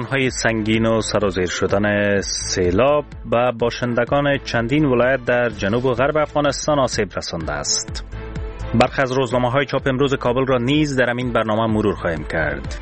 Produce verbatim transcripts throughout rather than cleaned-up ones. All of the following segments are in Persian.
باران‌های سنگین و سرازیر شدن سیلاب و باشندگان چندین ولایت در جنوب و غرب افغانستان آسیب رسانده است. برخی از روزنامه‌های چاپ امروز کابل را نیز در این برنامه مرور خواهیم کرد.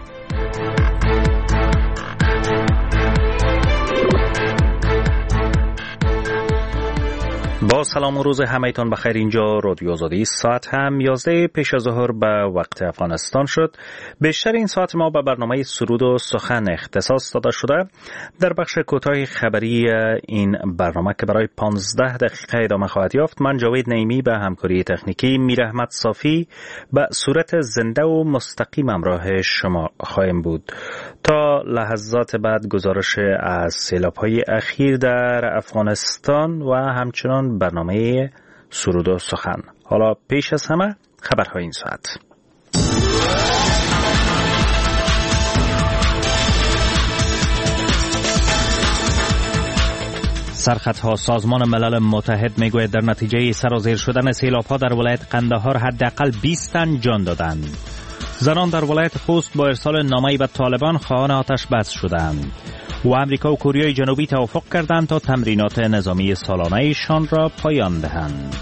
با سلام و روز همه‌تان بخیر. اینجا رادیو آزادی. ساعت هم یازده پیش از ظهر به وقت افغانستان شد. بیشتر این ساعت ما به برنامه سرود و سخن اختصاص داده شده. در بخش کوتاه خبری این برنامه که برای پانزده دقیقه ادامه خواهد یافت، من جاوید نعیمی به همکاری تکنیکی، میر احمد صافی به صورت زنده و مستقیم همراه شما خواهیم بود. تا لحظات بعد گزارش از سیلاب‌های اخیر در افغانستان و همچنان برنامه سرود و سخن. حالا پیش از همه خبرهای این ساعت. سرخطها. سازمان ملل متحد میگوید در نتیجه سرازیر شدن سیلاب‌ها در ولایت قندهار حداقل بیست تن جان دادند. زنان در ولایت خوست با ارسال نامه‌ای به طالبان خواهان آتش بس شدند و امریکا و کره جنوبی توافق کردند تا تمرینات نظامی سالانه‌شان را پایان دهند.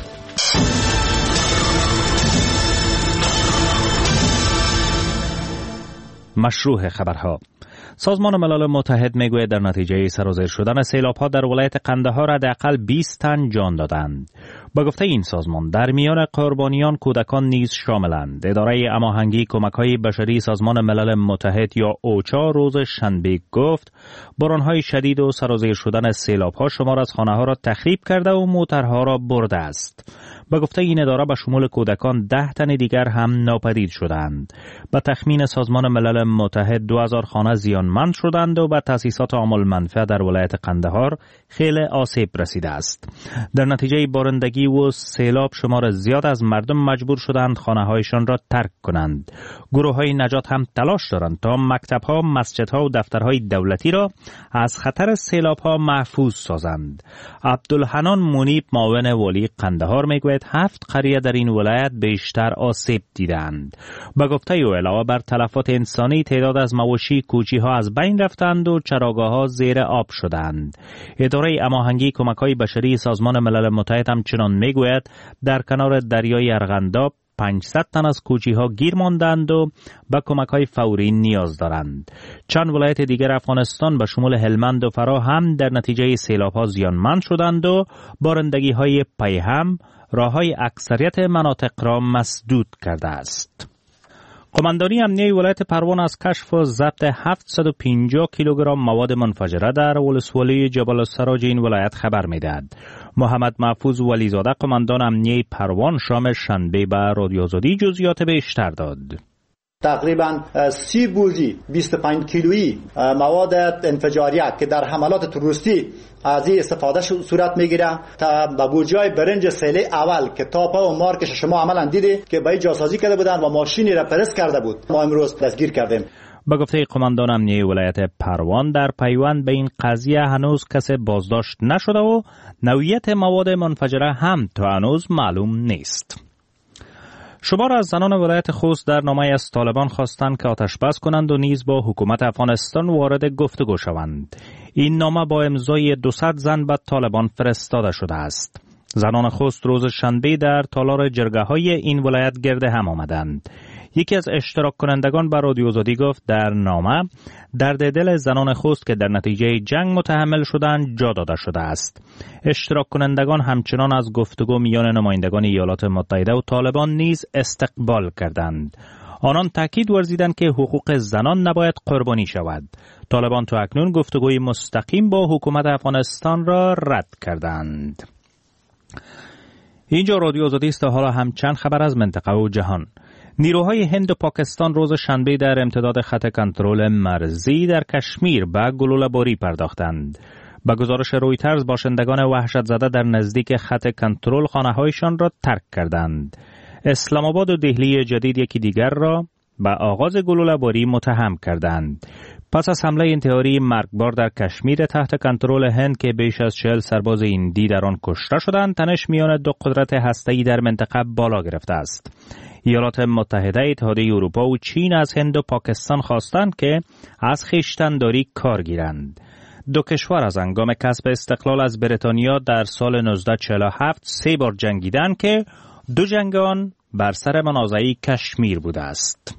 مشروع خبرها. سازمان ملل متحد میگوید در نتیجه سرازیر شدن سیلاب‌ها در ولایت قندهار حداقل بیست تن جان دادند. با گفته این سازمان در میان قربانیان کودکان نیز شاملند. اداره هماهنگی کمک‌های بشری سازمان ملل متحد یا اوچا روز شنبه گفت باران‌های شدید و سرازیر شدن سیلاب‌ها شمار از خانه‌ها را تخریب کرده و موترها را برده است. با گفته این اداره به شمول کودکان ده تن دیگر هم ناپدید شدند. به تخمین سازمان ملل متحد دو هزار خانه زیانمند شدند و به تأسیسات عامل منفعه در ولایت قندهار خیلی آسیب رسیده است. در نتیجه بارندگی و سیلاب شمار زیاد از مردم مجبور شدند خانه‌هایشان را ترک کنند. گروه‌های نجات هم تلاش دارند تا مکتب‌ها، مسجدها و دفترهای دولتی را از خطر سیلاب‌ها محفوظ سازند. عبدالحنان منیب معاون والی قندهار میگوید هفت قریه در این ولایت بیشتر آسیب دیدند. با گفته او علاوه بر تلفات انسانی تعداد از مواشی کوچی‌ها از بین رفتند و چراگاه‌ها زیر آب شدند. اداره هماهنگی کمک‌های بشری سازمان ملل متحد همچنان میگوید در کنار دریای ارغنداب پانصد تن از کوچی‌ها گیر ماندند و به کمک‌های فوری نیاز دارند. چند ولایت دیگر افغانستان به شمول هلمند و فرا هم در نتیجه سیلاب‌ها زیانمند شدند و بارندگی‌های پیهم راه‌های اکثریت مناطق را مسدود کرده است. قماندانی امنیه ولایت پروان از کشف و ضبط هفتصد و پنجاه کیلوگرم مواد منفجره در ولسوالی جبل السراج این ولایت خبر می‌دهد. محمد محفوظ ولیزاده قماندان امنیه پروان شام شنبه به رادیو آزادی جزئیات بیشتر داد. تقریبا سی بوجی بیست و پنج کیلویی مواد انفجاریه که در حملات تروریستی از این استفاده صورت میگیره تا به بوجای برنج سیله اول که تاپا و مارکش شما عملا دیدی که به جاسازی کرده بودن و ماشینی را پرس کرده بود، ما امروز دستگیر کردیم. با گفته قماندان امنیه ولایت پروان در پیوند به این قضیه هنوز کسی بازداشت نشده و نوعیت مواد منفجره هم تا هنوز معلوم نیست. شمار از زنان ولایت خوست در نامه از طالبان خواستند که آتش بس کنند و نیز با حکومت افغانستان وارد گفتگو شوند. این نامه با امضای دویست زن به طالبان فرستاده شده است. زنان خوست روز شنبه در تالار جرگه‌های این ولایت گرد هم آمدند. یکی از اشتراک کنندگان به رادیو آزادی گفت در نامه درد دل زنان خوست که در نتیجه جنگ متحمل شدند جا داده شده است. اشتراک کنندگان همچنان از گفتگو میان نمایندگان ایالات متحده و طالبان نیز استقبال کردند. آنان تاکید ورزیدند که حقوق زنان نباید قربانی شود. طالبان تا اکنون گفتگوی مستقیم با حکومت افغانستان را رد کردند. اینجا رادیو آزادی است. حالا هم چند خبر از منطقه و جهان. نیروهای هند و پاکستان روز شنبه در امتداد خط کنترل مرزی در کشمیر به گلوله‌باری پرداختند. به گزارش رویترز باشندگان وحشت زده در نزدیک خط کنترل خانه‌هایشان را ترک کردند. اسلام آباد و دهلی جدید یکی دیگر را به آغاز گلوله‌باری متهم کردند. پس از حمله انتحاری مرگبار در کشمیر تحت کنترل هند که بیش از چهل سرباز هندی در آن کشته شدند، تنش میان دو قدرت هسته‌ای در منطقه بالا گرفته است. ایالات متحده، اتحادیه اروپا و چین از هند و پاکستان خواستند که از خویشتن‌داری کار گیرند. دو کشور از هنگام کسب استقلال از بریتانیا در سال نوزده چهل و هفت سه بار جنگیدند که دو جنگ آن بر سر منازعه کشمیر بوده است.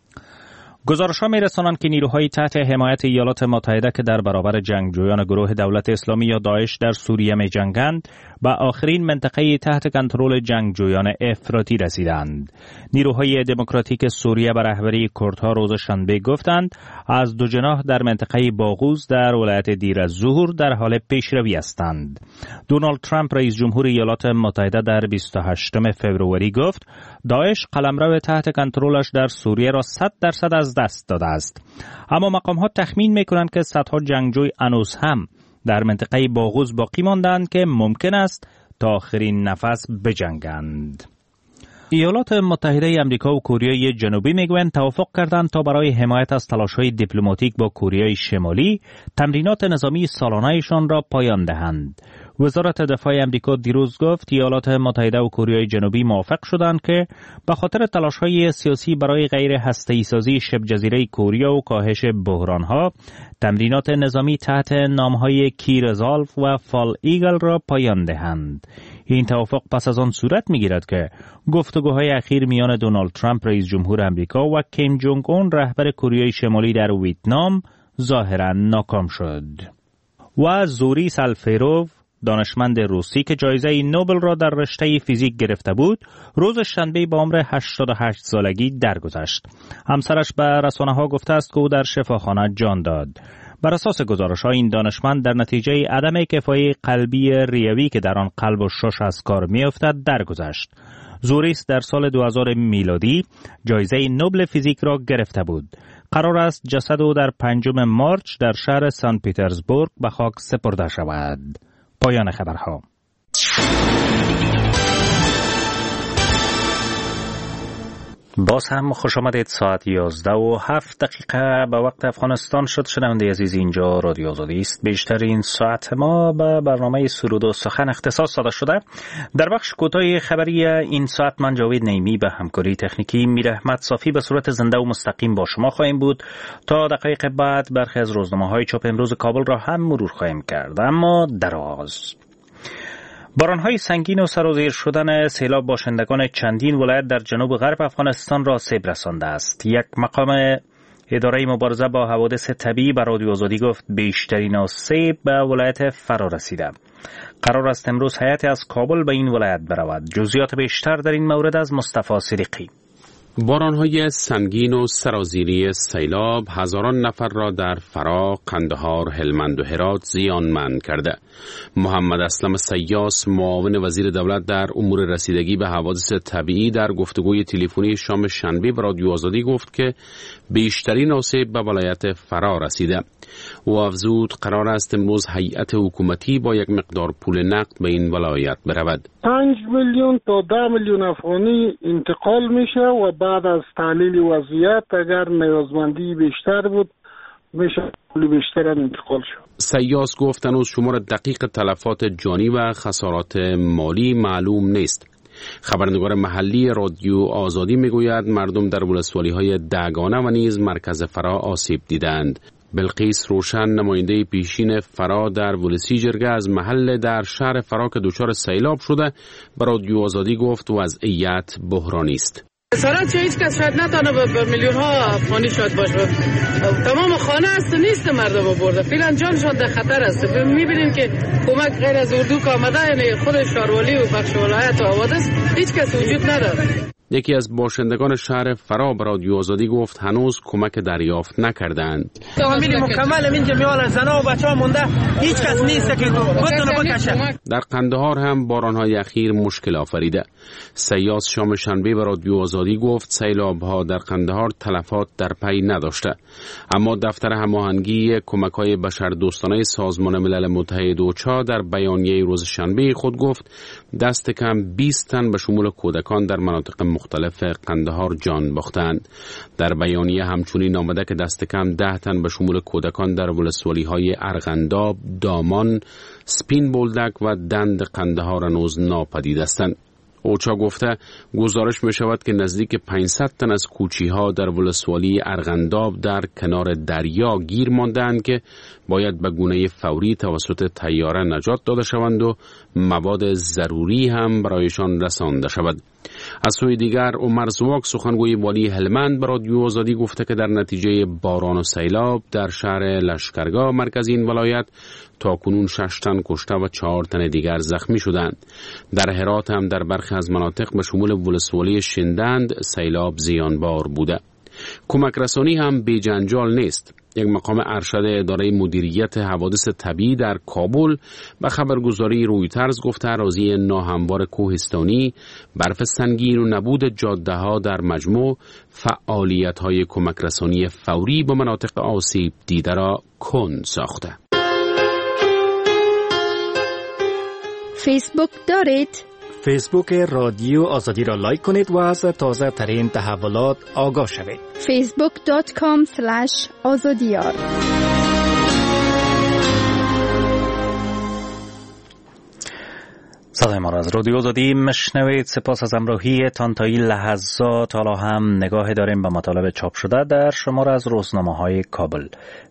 گزارش‌ها می‌رسانند که نیروهای تحت حمایت ایالات متحده که در برابر جنگجویان گروه دولت اسلامی یا داعش در سوریه می‌جنگند و آخرین منطقه تحت کنترل جنگجویان افراطی رسیدند. نیروهای دموکراتیک سوریه به رهبری کردها روز شنبه گفتند از دو جناح در منطقه باغوز در ولایت دیر الزور در حال پیشروی هستند. دونالد ترامپ رئیس جمهور ایالات متحده در بیست و هشتم فوریه گفت داعش قلمرو تحت کنترلش در سوریه را صد درصد از دست داده است. اما مقام‌ها تخمین می‌کنند که صدها جنگجوی هنوز هم در منطقه باغوز باقی ماندند که ممکن است تا آخرین نفس بجنگند. ایالات متحده آمریکا و کره جنوبی میگویند توافق کردند تا برای حمایت از تلاش‌های دیپلماتیک با کره شمالی تمرینات نظامی سالانه‌شان را پایان دهند. وزارت دفاع آمریکا دیروز گفت ایالات متحده و کره جنوبی موافق شدند که به خاطر تلاش‌های سیاسی برای غیر هسته‌ای سازی شبه جزیره کره و کاهش بحران‌ها تمرینات نظامی تحت نام‌های کی رزالف و فال ایگل را پایان دهند. این توافق پس از آن صورت می‌گیرد که گفتگوهای اخیر میان دونالد ترامپ رئیس جمهور آمریکا و کیم جونگ اون رهبر کره شمالی در ویتنام ظاهراً ناکام شد. و زوری سالفیروف دانشمند روسی که جایزه نوبل را در رشته فیزیک گرفته بود، روز شنبه با عمر هشتاد و هشت سالگی درگذشت. همسرش به رسانه‌ها گفته است که او در شفاخانه جان داد. بر اساس گزارش‌ها این دانشمند در نتیجه عدم کفایی قلبی ریوی که در آن قلب و شش از کار می‌افتد درگذشت. زوریس در سال دو هزار میلادی جایزه نوبل فیزیک را گرفته بود. قرار است جسد او در پنجم مارچ در شهر سن پیترزبورگ به خاک سپرده شود. پایان خبرها. باز هم خوش آمدید. ساعت یازده و هفت دقیقه به وقت افغانستان شد. شنونده عزیز، اینجا رادیو آزادی است. بیشتر این ساعت ما به برنامه سرود و سخن اختصاص داده شده. در بخش کوتاه خبری این ساعت من جاوید نیمی به همکاری تکنیکی میر احمد صافی به صورت زنده و مستقیم با شما خواهیم بود. تا دقایق بعد برخی از روزنامه‌های چاپ امروز کابل را هم مرور خواهیم کرد. اما در آغاز باران‌های سنگین و سرازیر شدن سیلاب باشندگان چندین ولایت در جنوب غرب افغانستان را آسیب رسانده است. یک مقام اداره مبارزه با حوادث طبیعی به رادیو آزادی گفت بیشترین آسیب به ولایت فرا رسیده. قرار است امروز هیئتی از کابل به این ولایت برود. جزئیات بیشتر در این مورد از مصطفی صدیقی. باران‌های سنگین و سرازیری سیلاب هزاران نفر را در فرا، قندهار، هلمند و هرات زیانمند کرده. محمد اسلم سیاس، معاون وزیر دولت در امور رسیدگی به حوادث طبیعی، در گفتگوی تلفنی شام شنبه به رادیو آزادی گفت که بیشترین آسیب به ولایت فرا رسیده. او افزود قرار است امروز هیئت حکومتی با یک مقدار پول نقد به این ولایت برود. پنج میلیون تا ده میلیون افغانی انتقال میشه و بعد از تحلیل وضعیت اگر نیازمندی بیشتر بود میشه پول بیشتر انتقال شد. سیاس گفت هنوز شمار دقیق تلفات جانی و خسارات مالی معلوم نیست. خبرنگار محلی رادیو آزادی میگوید مردم در ولسوالی‌های دگانه و نیز مرکز فرا آسیب دیدند. بلقیس روشن، نماینده پیشین فرا در ولسی جرگه از محل در شهر فرا که دچار سیلاب شده به رادیو آزادی گفت وضعیت بحرانی است. مثلا چه هیچ کس شاید نتانه به میلیون ها افغانی شاید باشه. تمام خانه است نیست مردم برده. فعلا جانشان در خطر است. میبینیم که کمک غیر از اردو که آمده، یعنی خود شاروالی و بخش ولایت و حوادث هیچ کس وجود نداره. یکی از باشندگان شهر فرا به رادیو آزادی گفت هنوز کمک دریافت نکردند. تامین مکمل اینجا میال زنا و بچه‌ها مونده، هیچ کس نیست که بتونه بکشه. در قندهار هم باران‌های اخیر مشکل آفریده. سیاس شام شنبه به رادیو آزادی گفت سیلاب‌ها در قندهار تلفات در پی نداشته، اما دفتر هماهنگی کمک‌های بشردوستانه سازمان ملل متحد اوچا در بیانیه روز شنبه خود گفت دست کم بیست تن به شمول کودکان در مناطق مختلف قندهار جان باختند. در بیانیه همچنین آمده که دست کم ده تن به شمول کودکان در ولسوالی‌های ارغنداب، دامان، سپین بولدک و دند قندهار هنوز ناپدید هستند. اوچا گفته گزارش می شود که نزدیک پانصد تن از کوچی‌ها در ولسوالی ارغنداب در کنار دریا گیر ماندند که باید به گونه فوری توسط طیاره نجات داده شوند و مواد ضروری هم برایشان رسانده شود. از سوی دیگر عمر زواک سخنگوی والی هلمند به رادیو آزادی گفته که در نتیجه باران و سیلاب در شهر لشکرگاه مرکزی این ولایت تا کنون شش تن کشته و چهار تن دیگر زخمی شدند. در هرات هم در برخی از مناطق به شمول ولسوالی شندند سیلاب زیانبار بوده. کمک رسانی هم بی جنجال نیست. یک مقام ارشد اداره مدیریت حوادث طبیعی در کابل به خبرگزاری رویترز گفته اراضی ناهموار کوهستانی، برف سنگین و نبود جاده ها در مجموع فعالیت های کمک رسانی فوری به مناطق آسیب دیده را کند ساخته. فیسبوک دارید؟ فیسبوک رادیو آزادی را لایک کنید و از تازه ترین تحولات آگاه شوید. فیسبوک دات کام اسلش آزادیار. صدای ما را از رادیو آزادی مشنوید. سپاس از همراهی تان تا این لحظات. حالا هم نگاهی داریم به مطالب چاپ شده در شماره از روزنامه های کابل.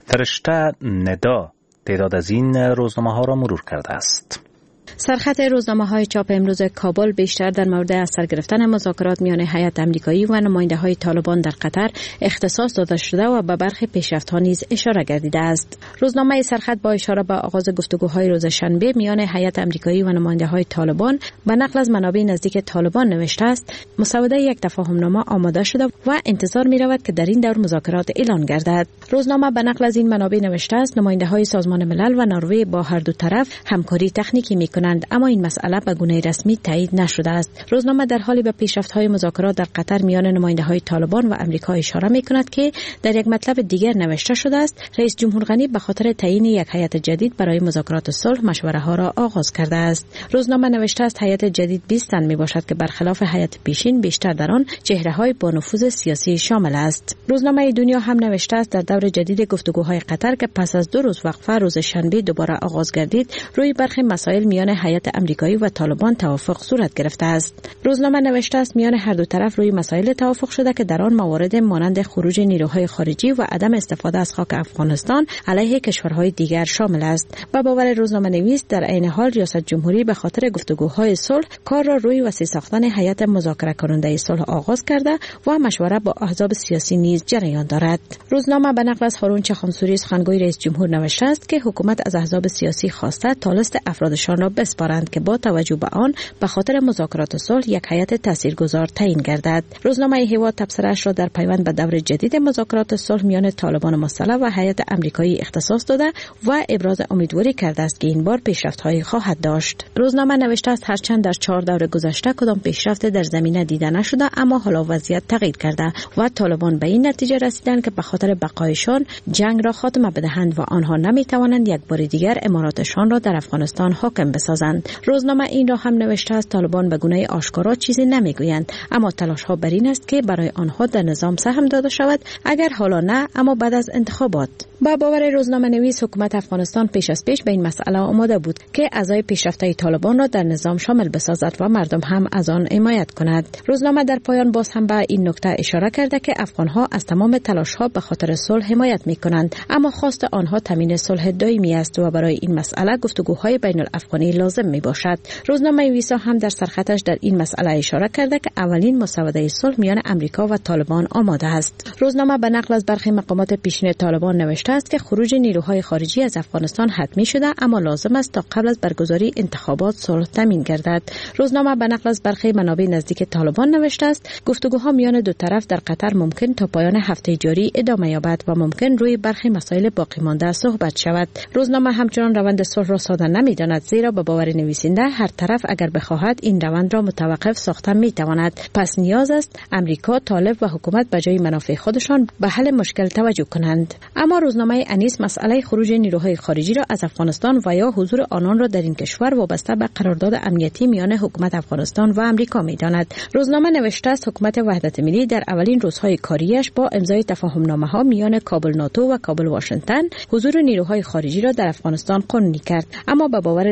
فرشته ندا تعداد از این روزنامه ها را مرور کرده است. سرخط روزنامه‌های چاپ امروز کابل بیشتر در مورد از سر گرفتن مذاکرات میان هیئت آمریکایی و نماینده‌های طالبان در قطر اختصاص داده شده و به برخی پیشرفت‌ها نیز اشاره گردیده است. روزنامه سرخط با اشاره به آغاز گفتگوهای روز شنبه میان هیئت آمریکایی و نماینده‌های طالبان به نقل از منابع نزدیک طالبان نوشته است: مسوده یک تفاهم‌نامه آماده شده و انتظار می‌رود که در این دور مذاکرات اعلان گردد. روزنامه به نقل از این منابع نوشته است: نماینده‌های سازمان ملل و نروژ با هر دو طرف همکاری تکنیکی می‌کنند، اما این مسئله به گونه رسمی تایید نشده است. روزنامه در حالی به پیشرفت‌های مذاکرات در قطر میان نماینده‌های طالبان و آمریکا اشاره می‌کند که در یک مطلب دیگر نوشته شده است: رئیس جمهور غنی به خاطر تعیین یک هیئت جدید برای مذاکرات صلح مشوره‌ها را آغاز کرده است. روزنامه نوشته است: هیئت جدید بیست تن میباشد که برخلاف هیئت پیشین بیشتر در آن چهره‌های با نفوذ سیاسی شامل است. روزنامه دنیا هم نوشته است: در دور جدید گفتگوهای قطر که پس از دو روز وقفه روز شنبه دوباره آغاز گردید، روی برخی مسائل میان هیئت آمریکایی و طالبان توافق صورت گرفته است. روزنامه نوشته است: میان هر دو طرف روی مسائل توافق شده که در آن موارد مانند خروج نیروهای خارجی و عدم استفاده از خاک افغانستان علیه کشورهای دیگر شامل است. و باور روزنامه نویس در عین حال ریاست جمهوری به خاطر گفتگوهای صلح کار را روی وسیع ساختن هیئت مذاکره کننده صلح آغاز کرده و مشورت با احزاب سیاسی نیز جریان دارد. روزنامه به نقل از هارون چخانسوری سخنگوی رئیس جمهور نوشته است که حکومت از احزاب سیاسی خواسته تا لیست افرادشان را بسپارند که با توجه به آن به خاطر مذاکرات صلح یک هیئت تاثیرگذار تعیین گردد. روزنامه هیواد تبصره‌اش را در پیوند به دور جدید مذاکرات صلح میان طالبان مسلح و هیئت آمریکایی اختصاص داده و ابراز امیدواری کرده است که این بار پیشرفت‌هایی خواهد داشت. روزنامه نوشته است: هرچند در چهار دور گذشته کدام پیشرفت در زمینه دیده نشده، اما حالا وضعیت تغییر کرده و طالبان به این نتیجه رسیدند که به خاطر بقایشان جنگ را خاتمه بدهند و آنها نمی‌توانند یک بار دیگر اماراتشان را در افغانستان حاکم بسازند. روزنامه این را هم نوشته است: طالبان به گونه آشکارا چیزی نمیگویند، اما تلاش‌ها بر این است که برای آنها در نظام سهم داده شود، اگر حالا نه اما بعد از انتخابات. با باور روزنامه نویس حکومت افغانستان پیش از پیش به این مسئله آماده بود که اعضای پیشرفته طالبان را در نظام شامل بسازد و مردم هم از آن حمایت کند. روزنامه در پایان باز هم به این نکته اشاره کرده که افغان‌ها از تمام تلاش‌ها به خاطر صلح حمایت می‌کنند، اما خواست آنها تامین صلح دائمی است و برای این مسئله گفتگوهای بین الافغانی لازم میباشد. روزنامه ویسا هم در سرخطش در این مسئله اشاره کرده که اولین مسوده صلح میان امریکا و طالبان آماده است. روزنامه به نقل از برخی مقامات پیشین طالبان نوشته است که خروج نیروهای خارجی از افغانستان حتمی شده، اما لازم است تا قبل از برگزاری انتخابات صلح تامین گردد. روزنامه به نقل از برخی منابع نزدیک طالبان نوشته است: گفتگوها میان دو طرف در قطر ممکن تا پایان هفته جاری ادامه یابد و ممکن روی برخی مسائل باقی مانده صحبت شود. روزنامه همچنان روند صلح را ساده نمی‌داند، زیرا به باور نویسنده هر طرف اگر بخواهد این روند را متوقف ساخته می‌تواند. پس نیاز است امریکا، طالب و حکومت به جای منافع خودشان به حل مشکل توجه کنند. اما روزنامه انیس مسئله خروج نیروهای خارجی را از افغانستان و یا حضور آنان را در این کشور وابسته به قرارداد امنیتی میان حکومت افغانستان و امریکا می‌داند. روزنامه نوشته است: حکومت وحدت ملی در اولین روزهای کاریش با امضای تفاهم‌نامه‌ها میان کابل ناتو و کابل واشنگتن حضور نیروهای خارجی را در افغانستان قانونی کرد، اما به باور روزنامه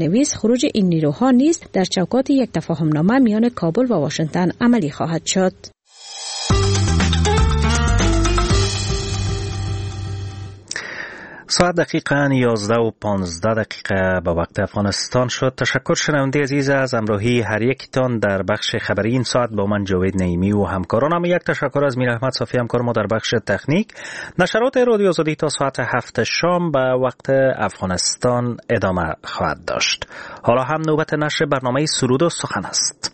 نویس خروج این نیروها نیز در چوکات یک تفاهم نامه میان کابل و واشنگتن عملی خواهد شد. ساعت دقیقاً یازده و پانزده دقیقه به وقت افغانستان شد. تشکر شنونده عزیز از امروهی هر یکتان در بخش خبری این ساعت با من جاوید نعیمی و همکارانم. یک تشکر از میر احمد صافی همکار ما در بخش تکنیک. نشرات رادیو آزادی تا ساعت هفت شام به وقت افغانستان ادامه خواهد داشت. حالا هم نوبت نشر برنامه سرود و سخن است.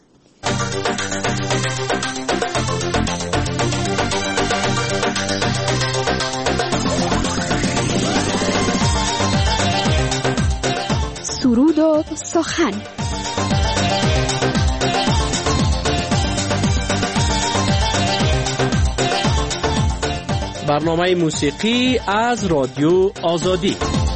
سرود و سخن. برنامه موسیقی از رادیو آزادی.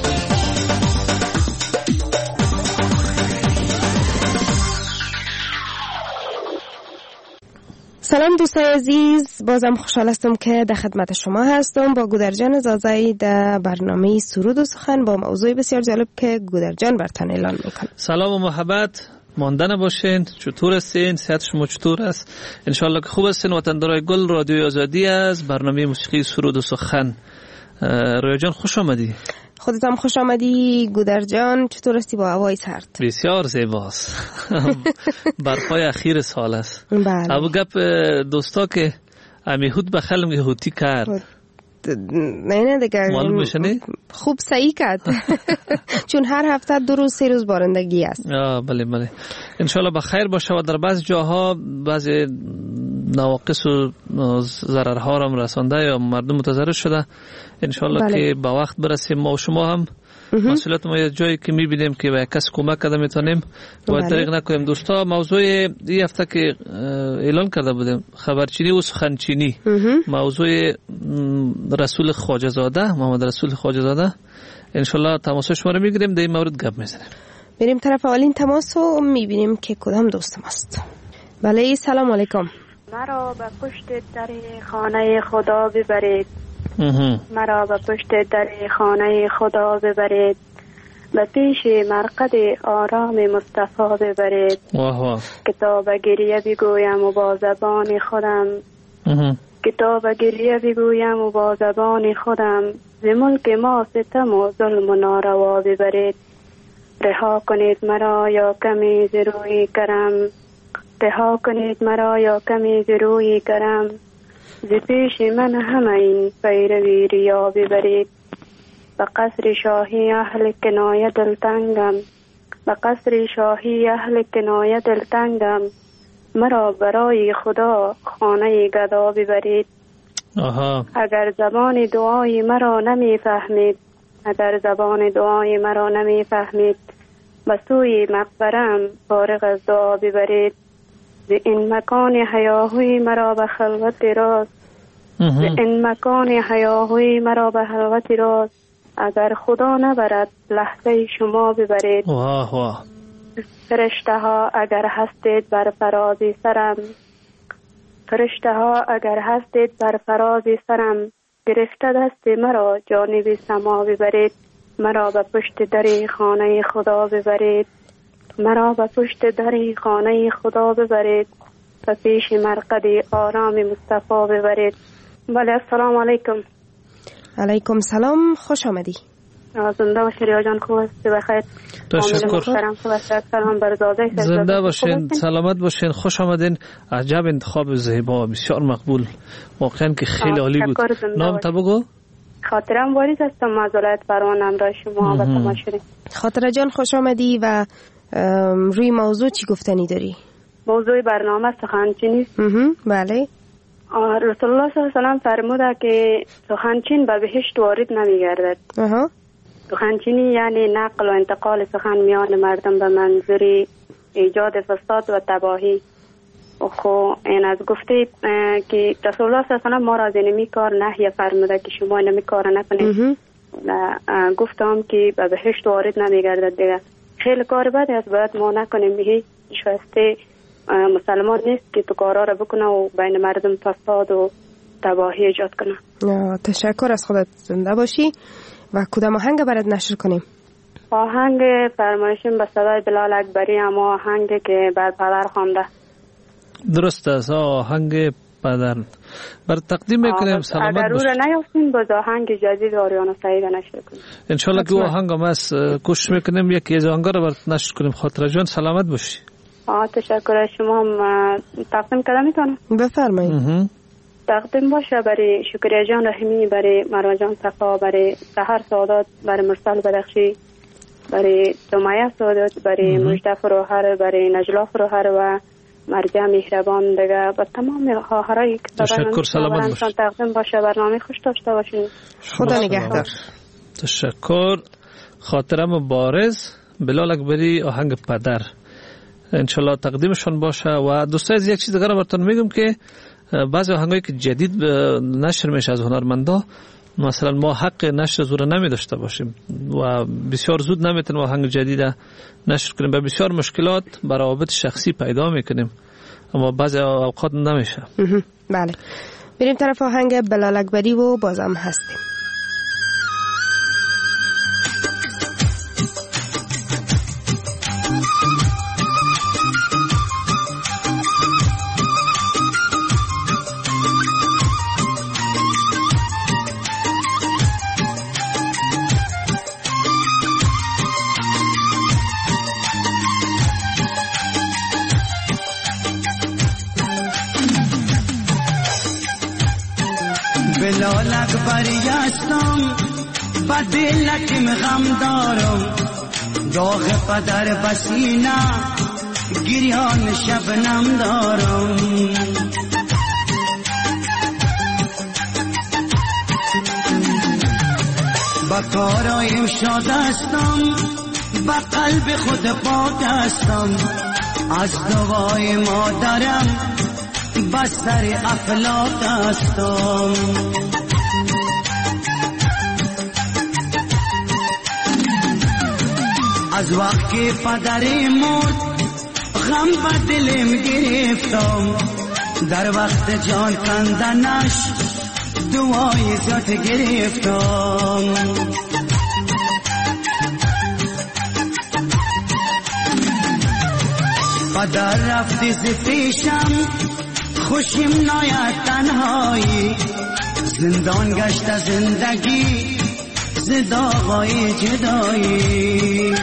سلام دوستای عزیز، بازم خوشحال هستم که در خدمت شما هستم با گودرجان زازایی در برنامه سرود و سخن با موضوع بسیار جالب که گودرجان برتان اعلان میکنه. سلام و محبت، ماندن باشین. چطور هستین؟ صحت شما چطور است؟ انشالله که خوب هستین. وطندارای گل، رادیو آزادی از برنامه موسیقی سرود و سخن. رویا جان خوش آمدی. خودت هم خوش آمدی گودرجان. چطور هستی با هوای سرد؟ بسیار زیباست. برفای اخیر سال است. بله. ابو گپ دوستا که امیهود به خلم هوتی کرد. نه نه دیگه معلوم بشنی؟ خوب صحیح کرد. چون هر هفته دو روز سه روز بارندگی است. آه بله بله. انشالله بخیر باشه و در بعض جاها بعض نواقص و ضررها را رسانده یا مردم متضرر شده. انشالله بله. که با وقت برسیم ما و شما هم مسئولیت ما یه جایی که میبینیم که به کس کمک کرده میتونیم باید طریق نکنیم. دوستا موضوع این هفته که اعلان کرده بودیم خبرچینی و سخنچینی، موضوع رسول خواجه زاده، محمد رسول خواجه زاده، انشالله تماس شما رو میگیریم در این مورد گپ میزنیم. بریم طرف اولین تماس و میبینیم که کدام دوستم است. بله سلام علیکم. مرا به پشت در خانه خدا ببرید، مرا به پشت در خانه خدا ببرید، به پیش مرقد آرام مصطفی ببرید. کتاب گریه بگویم و با زبان خودم، کتاب گریه بگویم و با زبان خودم، ز ملک ما ستم و ظلم و ناروا ببرید. رها کنید مرا یا کمی ز روی کرم، رها کنید مرا یا کمی ز روی کرم، ز پیش من همه این پیروی ریا ببرید. به قصر شاهی اهل کنایه دلتنگم، به قصر شاهی اهل کنایه دلتنگم، مرا برای خدا خانه گدا ببرید. آها. اگر زبان دعای مرا نمی فهمید، اگر زبان دعای مرا نمی فهمید، به سوی مقبرم فارغ از دعا ببرید. به این مکان هیاهوی مرا به خلوت راست، به این مکان هیاهوی مرا به خلوت راست، اگر خدا نبرد لحظه شما ببرید. واه واه. فرشته ها اگر هستید بر فراز سرم، فرشته ها اگر هستید بر فراز سرم، گرفته دست مرا جانب سما ببرید. مرا به پشت در خانه خدا ببرید، مرا به پشت در خانه خدا ببرید، به پیش مرقد آرام مصطفی ببرید. بله السلام علیکم. علیکم سلام، خوش آمدی. زنده باشی ریا جان، خوب هستی؟ بخیر. تشکر. سلام بر زاده. زنده باشین، سلامت باشین، خوش آمدین. عجب انتخاب زیبا، بسیار مقبول، واقعا که خیلی عالی بود. نام تا بگو. خاطرم واریز هستم، معذرت فرمان همراه شما و تماشایی. خاطره جان خوش آمدی و روی موضوع چی گفتنی داری؟ موضوع برنامه سخنچینی. بله. رسول الله صلی الله علیه و سلم فرموده که سخنچین به بهشت وارد نمیگردد. سخنچینی یعنی نقل و انتقال سخن میان مردم به منظور ایجاد فساد و تباهی. خو این از گفته که رسول الله صلی الله علیه و سلم ما را از اینمی کار نهی فرموده که شما اینمی کار نکنید. گفتم که به بهشت وارد نمیگردد دیگه. خیلی کار بده است، باید ما نکنیم. هیچ شایسته مسلمان نیست که تو کارا را بکنه و بین مردم فساد و تباهی ایجاد کنه. تشکر از خودت، زنده باشی. و کدام آهنگ برات نشر کنیم؟ آهنگ فرمایشیم به صدای بلال اکبری، اما آهنگی که بر پدر خوانده. درست است، آهنگ پدر بر تقدیم میکنیم. سلامت اگر او را نیافتین باز آهنگ جدید آریانا سعید نشر کنیم ان شاء الله که آهنگ هم از کوشش میکنیم یکی از آهنگا رو بر نشر کنیم. خاطر جان سلامت باشی. آه تشکر از شما. هم تقدیم کردم میتونم؟ بفرمایید. تقدیم باشه برای شکریه جان رحیمی، برای مروه جان صفا، برای سحر سعادت، برای مرسل بدخشی، برای سمیه سعادت، برای مجده فروهر، برای نجلا فروهر و مرجع مهربان دیگه و تمام خواهرایی که تشکر. سلامت باشید. تقدیم باشه. برنامه خوش داشته باشین. خدا نگهدار. تشکر. خاطرم بارز بلال اکبری، آهنگ پدر انشالله تقدیمشون باشه. و دوستای از یک چیز دیگه براتون میگم که بعضی آهنگایی که جدید نشر میشه از هنرمندا، مثلا ما حق نشر زور نمی داشته باشیم و بسیار زود نمیتونیم آهنگ جدید نشر کنیم، به بسیار مشکلات برای روابط شخصی پیدا میکنیم، اما بعضی اوقات نمیشه. بله، بریم طرف آهنگ بلال اکبری و بازم هستیم. بلال اکبری هستم، با دلکم غم دارم، داغ پدر بسینه گریان شبنم دارم. با کارایم شاد هستم، با قلب خود پاک هستم، از دوای مادرم بستر افلاک هستم. از وقت که پدری مرد غم به دلم گرفتم، در وقت جان کندنش دعای ذات گرفتم. پدر رفتی ز پیشم خوشیم ناید تنهایی، زندان گشت زندگی ز داغای جدایی.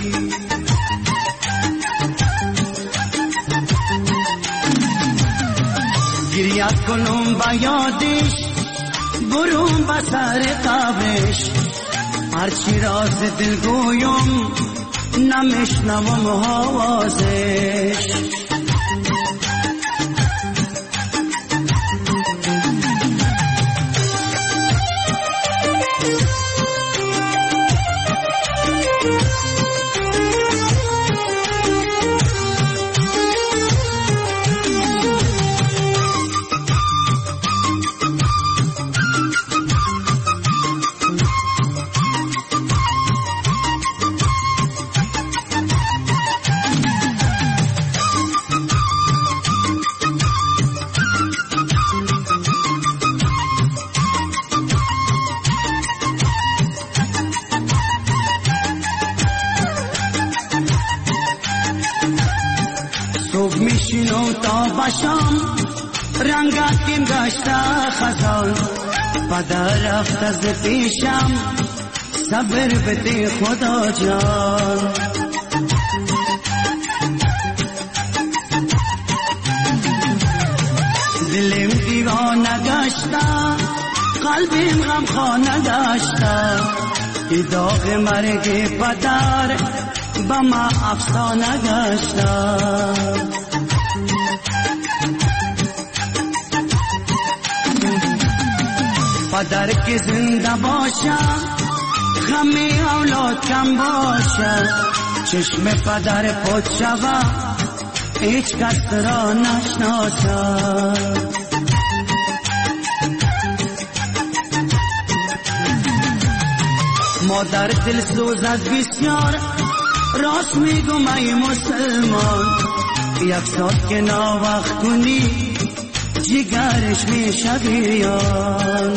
گریت کنم با یادش برون به سر قبرش، هرچی راز دل گویم نمیشنوم آوازش. باشم رنگاتیم گشته خزان، پدر رفت از پیشم صبر بده خدا جان. دلم دیوانه گشته قلبیم غم خانه گشته، ای داغ مرگ پدر با ما افسانه گشته. پدر که زنده باشه غم اولاد کم باشه، چشم پدر پد شوه هیچ کس را نشناسه. مادر دل سوز از بسیار راست میگم ای مسلمان، یک ساعت که ناوقت کنی جگرش میشه بیان.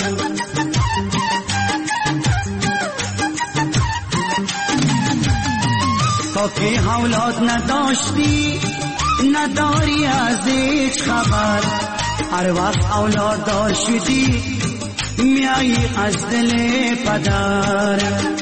تا که اولاد نداشتی نداری از هیچ خبر، هر وقت اولاد دار شدی میایی از دل پدر.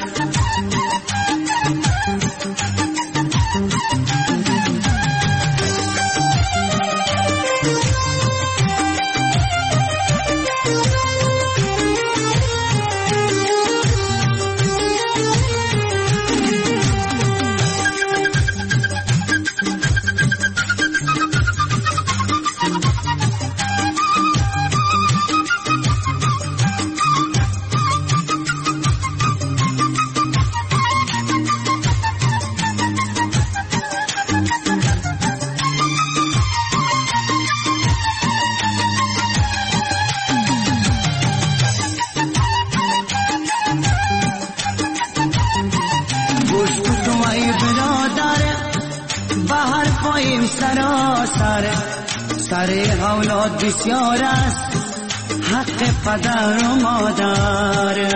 سر اولاد بسیار است حق پدر و مادر.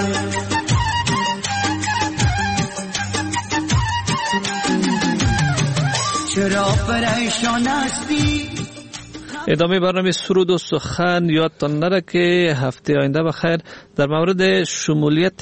چرا پریشان هستی؟ ادامه برنامه سرود و سخن. یادتان نره که هفته آینده بخیر در مورد شمولیت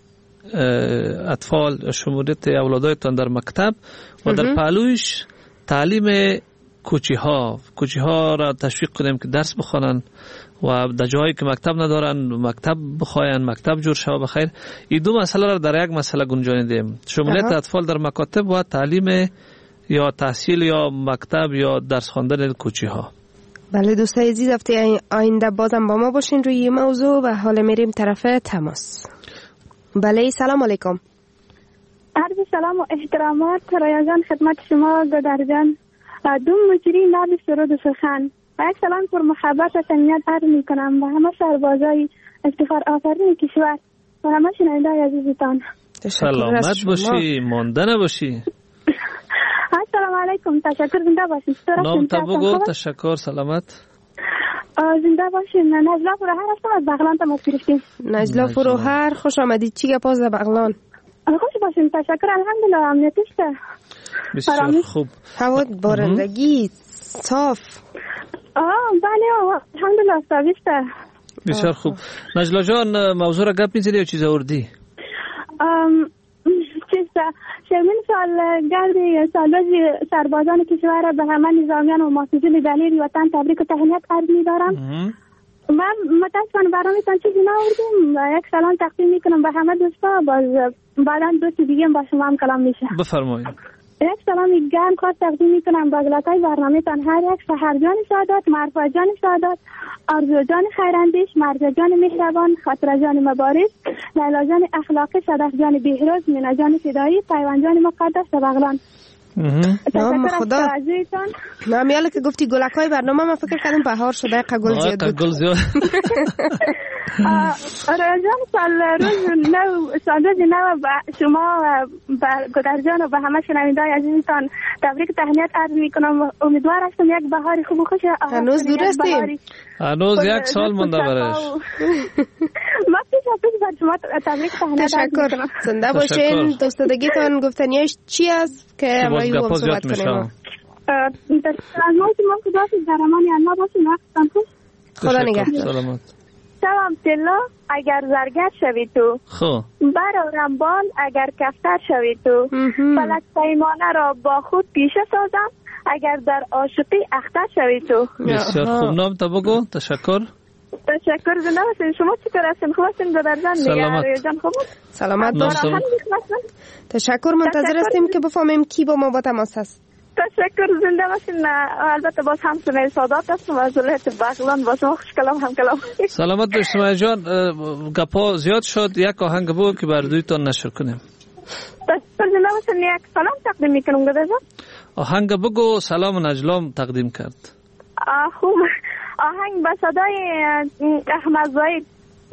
اطفال، شمولیت اولادایتان در مکتب و در پهلویش تعلیم کوچی ها کوچی ها را تشویق کنیم که درس بخوانن و در جایی که مکتب ندارن مکتب بخواین، مکتب جور شود بخیر. این دو مسئله را در یک مسئله گنجانیدیم، شمولیت اطفال در مکاتب و تعلیم یا تحصیل یا مکتب یا درس خواندن کوچی ها. بله دوستای عزیز، هفته آینده بازم با ما باشین روی این موضوع و حالا میریم طرف تماس. بله سلام علیکم. عرض سلام و احترامات رایجان خدمت شما گودرجان دوم مجری ناب سرود و سخن و یک سلام پر محبت و تنیت عرض می کنم و همه سربازای افتخار آفرین کشور و همه شنوندگان عزیزتان. سلامت باشی، مانده نباشی. السلام علیکم، تشکر، زنده باشین. نام تا بگو. تشکر، سلامت. زنده باشین. نجلا فروهر هستم از بغلان تماس گرفتیم. نجلا فروهر خوش آمدید. چی گپ از بغلان؟ خوش باشین، تشکر، الحمدلله امنیتش ده. بسیار خوب. هوا بارندگی صاف. آه بله الحمدلله صافیسته. بسیار خوب. نجلا جان موضوع را گپ میزنی یا چیز آوردی؟ ام چیزا شمین سال گرد سالوز سربازان کشور به همه نظامیان و محافظین دلیل وطن تبریک و تهنیت عرض می‌دارم. من متاسفانه برنامه‌تان چیزی نآوردیم و یک سلام تقدیم می‌کنم به همه دوستا. باز بعدا دوست دیگه با شما هم کلام میشه. بفرمایید. یک سلام گرم خاص تقدیم می‌کنم به گلاتای برنامه‌تان هر یک سحر جان سعادت، معرفت جان سعادت، آرزو جان خیراندیش، مرزا جان مهربان، خاطر جان مبارک، لیلا جان اخلاقی، صدق جان بهروز، مینا جان فدایی، پیوان جان مقدس بغلان. نام خدا. نام یاله که گفتی گلکای برنامه ما فکر کردم بهار شده قگل زیاد بود. قگل زیاد. رایجان سال روز نو سال روز نو با شما و با گودرجان و با همه شنوندگان عزیزتان تبریک تهنیت عرض میکنم. امیدوار هستم یک بهار خوب و خوش. هنوز دور هستیم. هنوز یک سال مونده برش. ما پیش پیش بر شما تبریک تهنیت عرض میکنم. زنده باشین. دوستادگیتان گفتنیش چی است که امروز با صحبت کنیم؟ در سلامت ما خدا در امان الله باشین. وقتتان خوش. خدا نگهدار. سلامت. سلام تلا اگر زرگر شوی تو، خب برارم بال اگر کفتر شوی تو، فلک پیمانه را با خود پیشه سازم اگر در عاشقی اختر شوی تو. بسیار خوب. نام تا بگو. تشکر. تشکر. زنده باشین. شما چطور هستین؟ خوب هستین گودرجان؟ سلامت. سلامت باشین. تشکر. منتظر هستیم که بفهمیم کی با ما با تماس هست. تشکر. زنده باشین. البته باز هم سنه سادات هستم از ولایت بغلان. باز ما خوش کلام هم کلام. سلامت باشین جان. گپا زیاد شد. یک آهنگ بگو که بردویتان نشر کنیم. تشکر. زنده باشین. یک سلام تقدیم میکنم گودرجان. آهنگ بگو. سلام نجلام تقدیم کرد. خوب. آهنگ با صدای احمد زاید.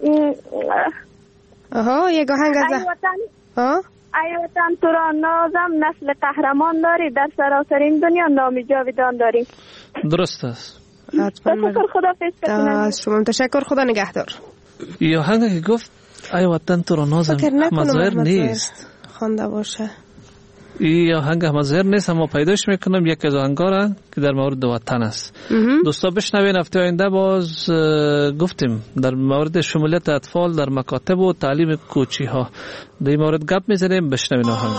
آها یک آهنگ از ها ای وطن تو را نازم، نسل قهرمان داری، در سراسر دنیا نام جاودان داری. درست است. تشکر. خدا فیض شما تشکر. خدا نگهدار. این آهنگ که گفت ای وطن تو را نازم احمد زاید نیست. خوانده باشه. این آهنگ هم زیر نیست اما پیداش میکنم. یک از آهنگا که در مورد وطن است. دوستا بشنوین. هفته آینده باز گفتیم در مورد شمولیت اطفال در مکاتب و تعلیم کوچی ها در این مورد گپ میزنیم. بشنوین آهنگ.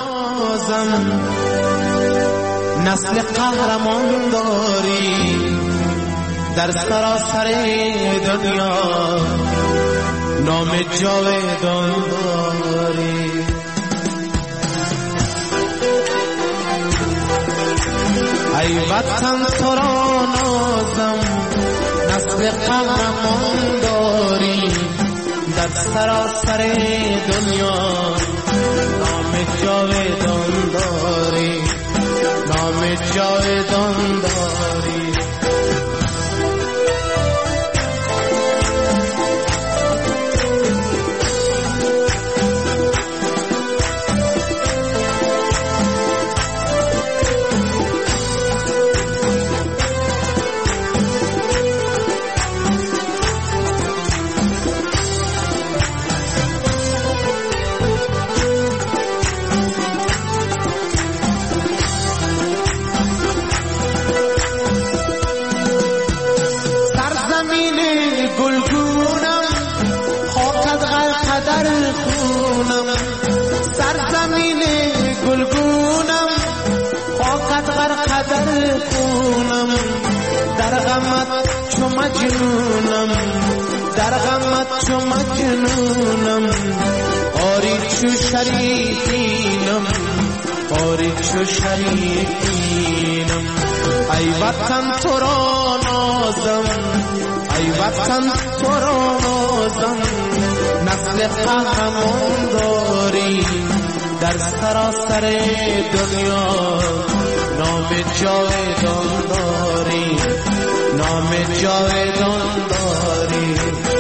نسل قهرمان داری در سراسر دنیا، نام جاودان داری. ای وطن تو را نازم، نسل قهرمان داری در سراسر دنیا، نام جاودان داری، نام جاودان داری. در غمت چو مجنونم، در غمت چو مجنونم، آری چو شریفینم، آری چو شریفینم. ای وطن تو را نازم، ای وطن تو را نازم، نسل قهرمان داری در سراسر دنیا، نام جاودان داری، نام جاودان داری.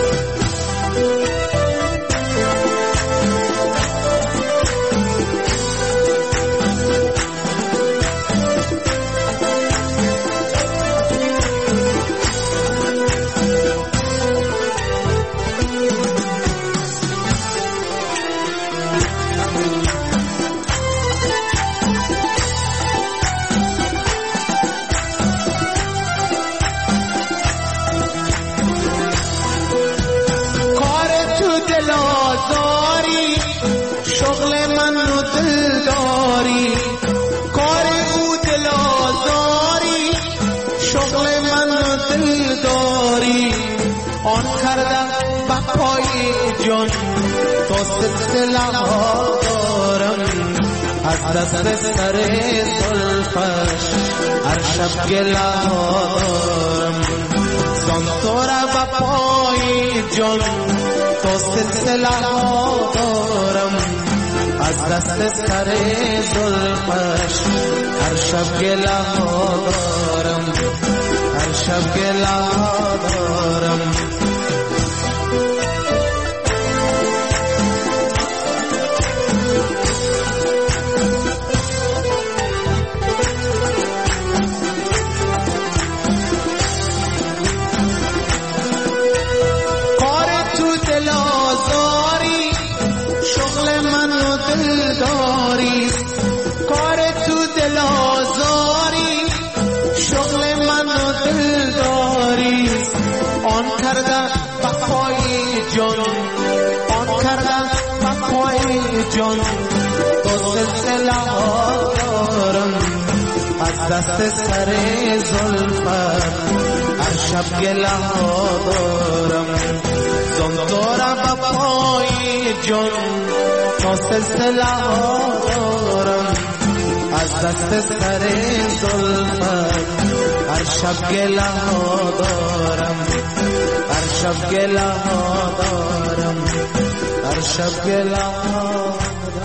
جان تو سلسله ها دارم، از دست سر زلفش هر شب گله ها دارم. زان تو را با پای جان تو سلسله ها دارم، از دست سر زلفش هر شب گله ها دارم، هر شب گله ها دارم. جان تو سلسله ها دارم، از دست سر زلفت هر شب گله ها دارم. زان دارم با پای جان تو سلسله ها دارم، از دست سر زلفت هر شب گله ها دارم، هر شب گله ها دارم، هر شب گله ها.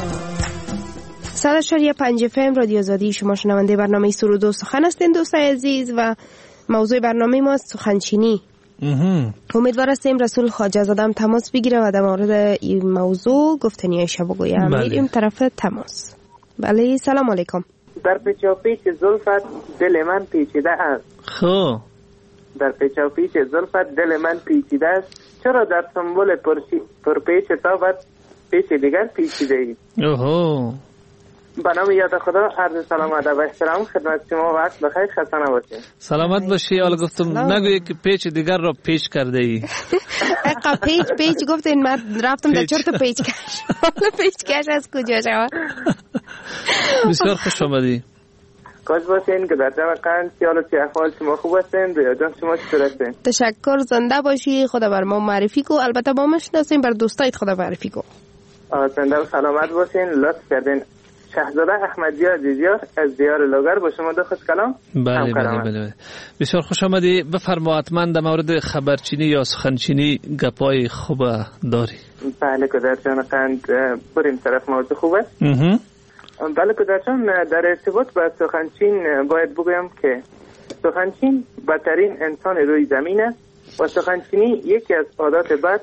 صد و شش و پنج اف ام رادیو آزادی، شما شنونده برنامه سرود و سخن هستین دوستای عزیز و موضوع برنامه ما سخنچینی. امیدوار هستیم رسول خواجه زاده تماس بگیره و در مورد این موضوع گفتنیایش بگویم. بله. میریم طرف تماس. بله سلام علیکم. در پیچاپیچ زلفت دل من پیچیده است. خب در پیچاپیچ زلفت دل من پیچیده است، چرا در سنبل پرپیچ تابت پیچ دیگر پیچیده ای؟ اوهو به نام یاد خدا عرض سلام ادب و احترام خدمت شما. وقت بخیر، خسته نباشید. سلامت باشی. حالا گفتم نگویی که پیچ دیگر را پیچ کرده ای. اقا پیچ پیچ گفتین، من رفتم در چرت پیچ کش. حالا پیچ کش از کجا شما؟ بسیار خوش آمدی. خوش باشین که در جمع قند سیال و چی احوال شما خوب هستین؟ رویا جان شما چطور هستین؟ تشکر، زنده باشی. خدا بر ما معرفی کو، البته با ما شناسیم، بر دوستایت خدا معرفی کو. زنده و سلامت باشین. لطف کردین. شهزاده احمدی عزیزیار از دیار لوگر با شما دو خوش کلام. بله بله بله بسیار خوش آمدی. بفرما حتما در مورد خبرچینی یا سخنچینی گپای خوب داری. بله کدرجان قند بریم طرف موضوع خوبه. بله کدرجان، در ارتباط با سخنچین باید بگویم که سخنچین بدترین انسان روی زمین است و سخنچینی یکی از عادات بد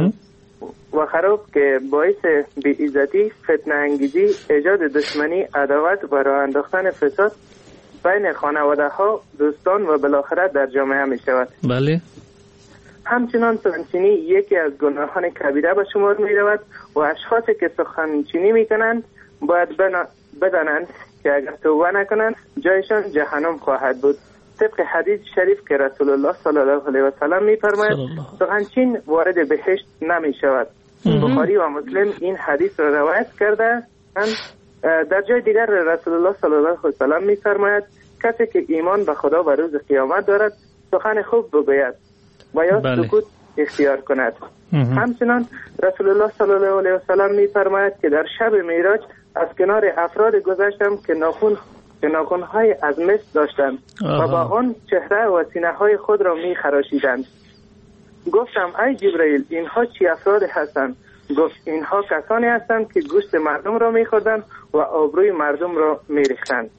و خراب که باعث بی‌عزتی، فتنه انگیزی، ایجاد دشمنی، عداوت و راه انداختن فساد بین خانواده ها، دوستان و بالاخره در جامعه می شود. بله. همچنان سخنچینی یکی از گناهان کبیره به شمار می رود و اشخاصی که سخنچینی می کنند باید بدانند که اگر توبه نکنند جایشان جهنم خواهد بود. طبق حدیث شریف که رسول الله صلی الله علیه و سلم می فرماید سخنچین وارد بهشت نمی شود. بخاری و مسلم این حدیث را روایت کرده. در جای دیگر رسول الله صلی الله علیه و سلم می فرماید کسی که ایمان به خدا و روز قیامت دارد سخن خوب بگوید و یا بله. سکوت اختیار کند. همچنان رسول الله صلی الله علیه و سلم می فرماید که در شب معراج از کنار افراد گذشتم که ناخن که ناخن‌های از مس داشتند و با آن چهره و سینه‌های خود را می خراشیدند. گفتم ای جبرئیل اینها چی افراد هستند؟ گفت اینها کسانی هستند که گوشت مردم را می خوردند و آبروی مردم را می ریختند.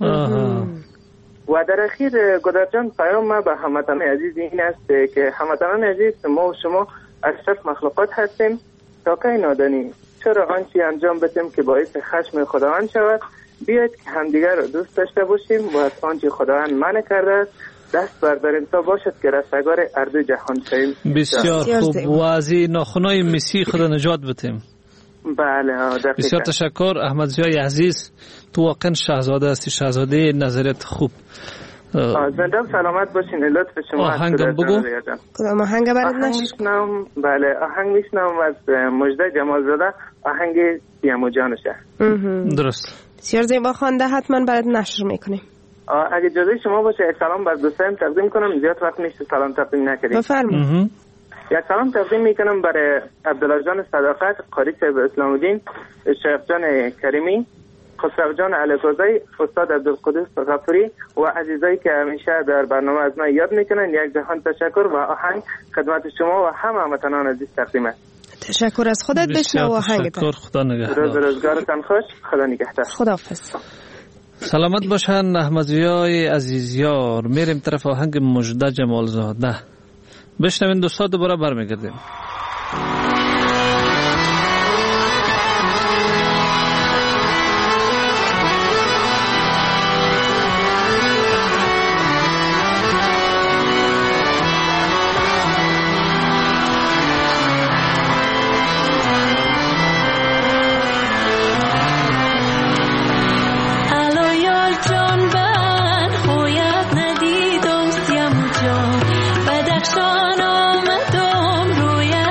و در اخیر گدرجان پیام ما به هموطنان عزیز این است که هموطنان عزیز ما و شما اشرف مخلوقات هستیم. تا کی نادانی چرا آنچه انجام بدیم که باعث خشم خداوند شود؟ بیاید که همدیگر را دوست داشته باشیم و از آنچه خداوند منع کرده دست برداریم تا باشد که رستگار اردو جهان شویم. بسیار خوب. و از این ناخنای مسی خدا نجات بدیم. بله دقیقا. بسیار تشکر احمد زیای عزیز. تو واقعا شاهزاده هستی، شاهزاده نظرت خوب. زنده و سلامت باشین. لطف شما. آهنگم بگو. کدام آهنگ برات نشد؟ بله آهنگ میشنم از مجده جمالزاده، آهنگ سیامو جانشه. درست. بسیار زیبا خوانده، حتما برات نشر میکنیم. اگه جزای شما باشه سلام بر دوستایم تقدیم کنم، زیاد وقت میشه سلام تقدیم نکردیم. بفرمایید. یک سلام تقدیم میکنم برای عبدالله جان صداقت، قاری صاحب اسلام الدین، شیخ جان کریمی، خسرو جان علکوزی، استاد عبدالقدوس غفوری و عزیزایی که همیشه در برنامه از ما یاد میکنن. یک جهان تشکر و آهنگ خدمت شما و همه هموطنان عزیز تقدیم است. تشکر از خودت. بشنو آهنگت. تشکر. خدا نگهدار. روز روزگارتان خوش. خدا نگهدار. خداحافظ. سلامت باشن احمدیای عزیزیار. میریم طرف آهنگ مجده جمالزاده. بشنوین دوستا، دوباره برمیگردیم. بدخشان آمدم روی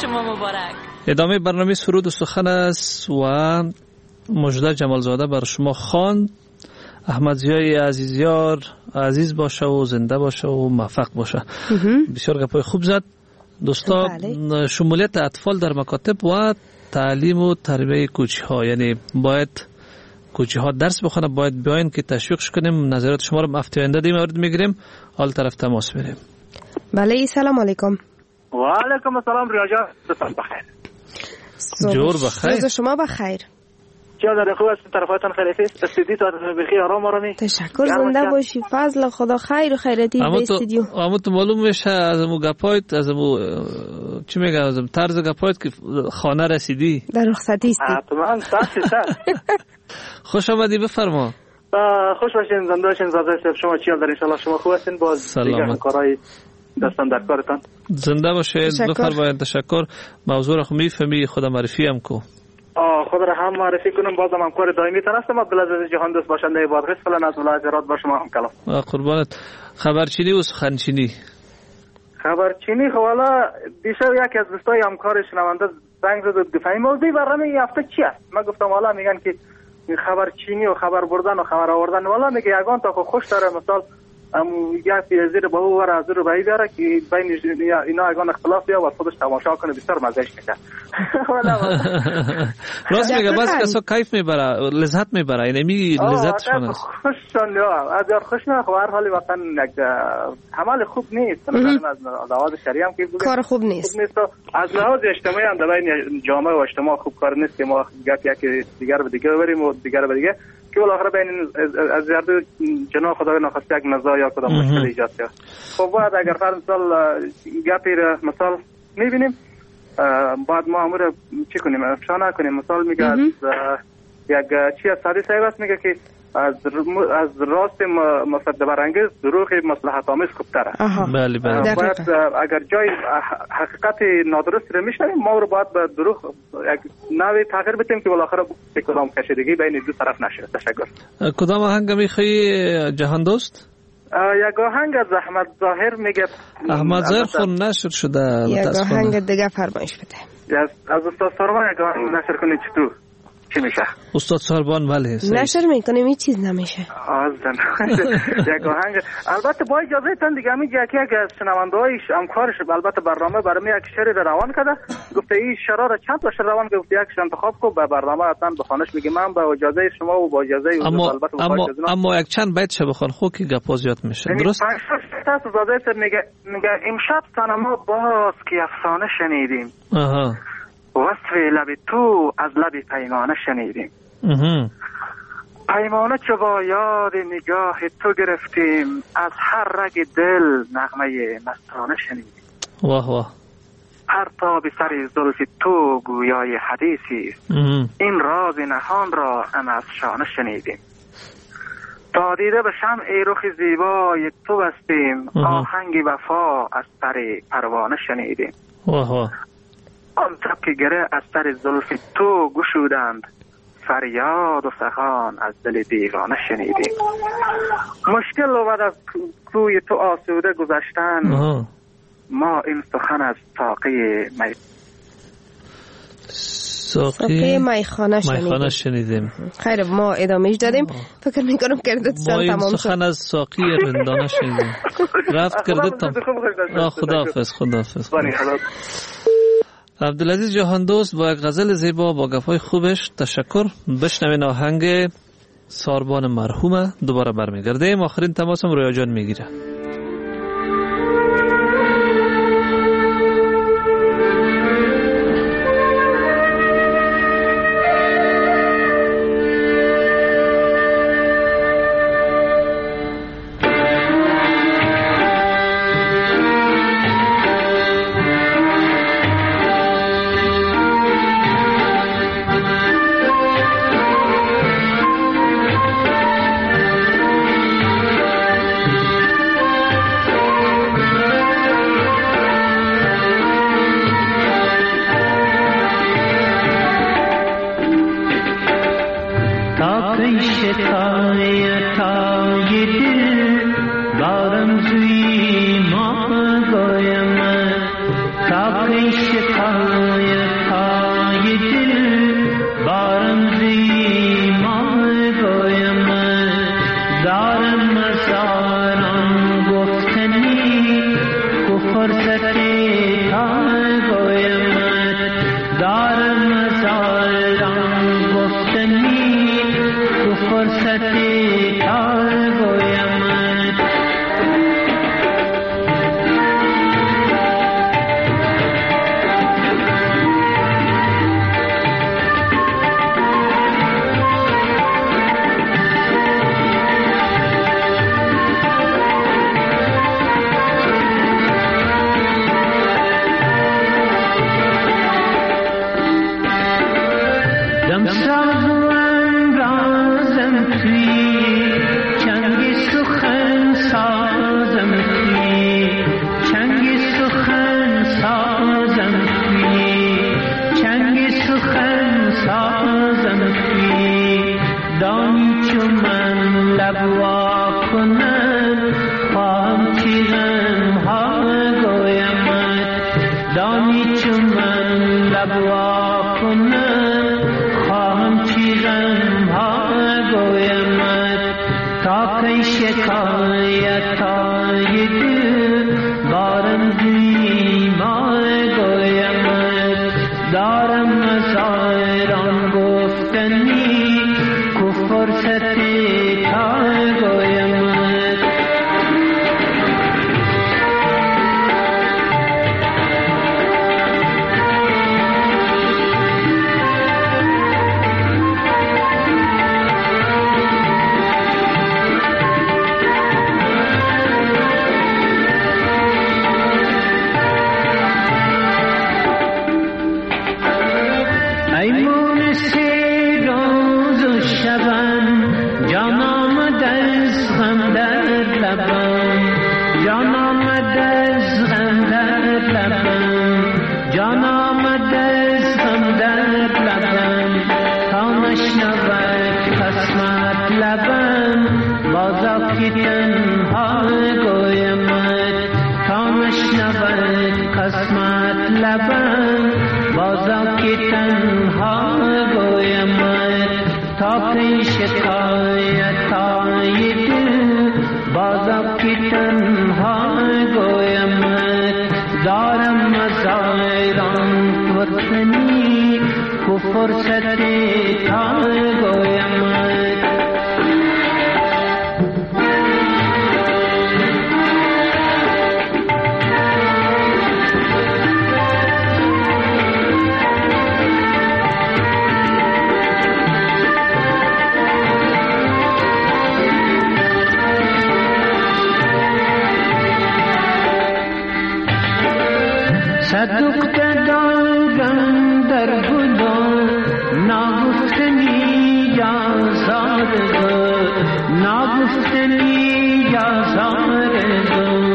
شما مبارک. ادامه برنامه سرود و سخن است و مجده جمالزاده بر شما خواند. احمد ضیای عزیزیار عزیز باشه و زنده باشه و موفق باشه. بسیار گپای خوب زد دوستا. شمولیت اطفال در مکاتب و تعلیم و تربیه کوچی ها، یعنی باید کوچی ها درس بخونه، باید بیاین که تشویقش کنیم. نظرات شما رو هفته آینده در مورد میگیریم. حال طرف تماس میریم. بله سلام علیکم. و علیکم السلام ریاض. بسم بخیر. جور بخیر. روز شما بخیر. چه در خوب است؟ طرفاتون خیریتی است؟ استودیو تا بخیر آرام آرامی. تشکر، زنده باشی. فضل خدا خیر و خیراتی به استودیو. اما تو معلوم میشه از مو گپایت، از مو چی میگم، از طرز گپایت که خانه رسیدی. در رخصتی استی. حتما صد صد. خوش آمدی، بفرما. خوش باشین، زنده باشین. زاده صاحب شما چی حال دارین؟ ان شاء الله شما خوب هستین؟ باز دیگه کارهای دستان در کارتان. زنده باشین، بفرمایید. تشکر. موضوع رو خو میفهمی، خودم معرفی هم کو. خود را هم معرفی کنم. بازم همکار دائمی تان هستم. عبدالعزیز جهان دوست باشنده بادغیس فلان از ولایت هرات با شما هم کلام. قربانت. خبرچینی و سخنچینی. خبرچینی خب حالا دیشب یکی از دوستای همکار شنونده زنگ زد گفتن موضوع برنامه این هفته چی است؟ من گفتم حالا میگن که خبرچینی و خبر بردن و خبر آوردن، والا میگه یگان تا خوش داره. مثال ام یکی زیر به او ور از رو بایی داره که بین اینا یگان اختلاف بیا و خودش تماشا کنه، بسیار مزهش میشه. راست میگه، بس کسا کیف میبره، لذت میبره، یعنی می لذتشون است. خوششون یا از یار خوش نه. خب هر حالی واقعا عمل خوب نیست. مثلا از لحاظ شرعی هم که کار خوب نیست. از لحاظ اجتماعی هم در بین جامعه و اجتماع خوب کار نیست که ما گپ یکی دیگر به دیگه ببریم و دیگر به دیگه که بالاخره بین از زیاده جناب خدای ناخواسته یک نزاع یا کدام مشکل ایجاد شه. خب باید اگر فرض مثال گپی را مثال میبینیم بعد ما امور چی کنیم، افشا نکنیم. مثال میگه از یک چی از سادی صاحب است، میگه که از از راست مصدق برانگیز دروغ مصلحت آمیز خوبتره. بله بله. باید اگر جای حقیقت نادرست رو میشنویم ما رو باید به دروغ یک نوعی تغییر بدیم که بالاخره کدام کشیدگی بین دو طرف نشه. تشکر. کدام آهنگ میخوای جهان دوست؟ یک آهنگ از احمد ظاهر میگه. احمد ظاهر خون نشر شده. یک آهنگ دیگه فرمایش بده. از از استاد ساربان یک آهنگ نشر کنید چطور چی میشه؟ استاد ساربان بله. نشر میکنیم این چیز نمیشه. آزدن یک آهنگ البته با اجازه تن دیگه همین یکی یک از شنوندهایش همکارش البته برنامه برای یک شعر روان کرده، گفته این شعر را چند تا شعر روان گفته یکش انتخاب کو به برنامه حتما بخونش. میگه من با اجازه شما و با اجازه اما البته اما اما یک چند بیت شه بخون خو که گپ زیاد میشه. درست است. زاده میگه میگه امشب ما باز که افسانه شنیدیم. آها. وصف لب تو از لب پیمانه شنیدیم. پیمانه چو با یاد نگاه تو گرفتیم، از هر رگ دل نغمه مستانه شنیدیم. واه واه. هر تا به سر زلف تو گویای حدیثی است، این راز نهان را ام از شانه شنیدیم. تا دیده به شمع رخ زیبای تو بستیم، آهنگ وفا از سر پروانه شنیدیم. واه واه. آن شب که گره از سر زلف تو گشودند، فریاد و فغان از دل دیوانه شنیدیم. مشکل و بعد از کوی تو آسوده گذشتن، ما این سخن از ساقی می ساقی میخانه شنیدیم. شنیدیم. خیر ما ادامهش دادیم. فکر میکنم کردتشان تمام شد. ما این سخن از ساقی رندانه شنیدیم. رفت کردت تم. خداحافظ خداحافظ. عبدالعزیز جهان دوست با یک غزل زیبا با گفای خوبش تشکر. بشنوین آهنگ ساربان مرحومه. دوباره برمیگردیم. آخرین تماسم رویا جان میگیره. تا شکایت های دل بارم دیما گویمت دارم از آیران گفتنی کو فرصتی تا گویمت فرصتی تا گویمت صدق دادم در گلان نگفتنی یا زارگو نگفتنی یا زارگو